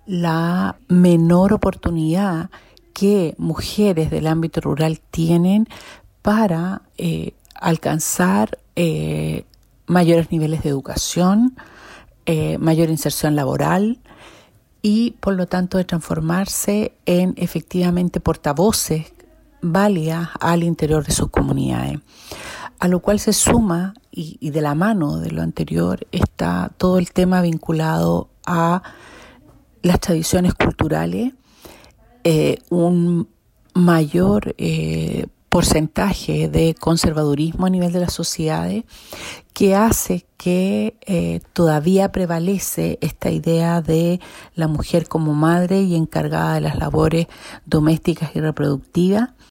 la menor oportunidad que mujeres del ámbito rural tienen para alcanzar mayores niveles de educación, mayor inserción laboral y por lo tanto de transformarse en efectivamente portavoces válidas al interior de sus comunidades. A lo cual se suma, y de la mano de lo anterior, está todo el tema vinculado a las tradiciones culturales, un mayor porcentaje de conservadurismo a nivel de las sociedades que hace que todavía prevalece esta idea de la mujer como madre y encargada de las labores domésticas y reproductivas,